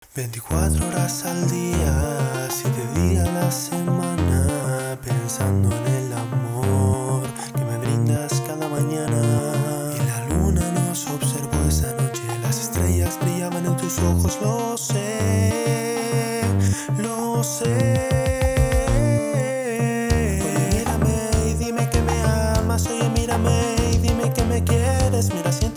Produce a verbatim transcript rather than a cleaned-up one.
veinticuatro horas al día, siete días a la semana, pensando en el amor que me brindas cada mañana. Y la luna nos observó esa noche, las estrellas brillaban en tus ojos, lo sé, lo sé. Oye, mírame y dime que me amas, oye, mírame y dime que me quieres, mira, siento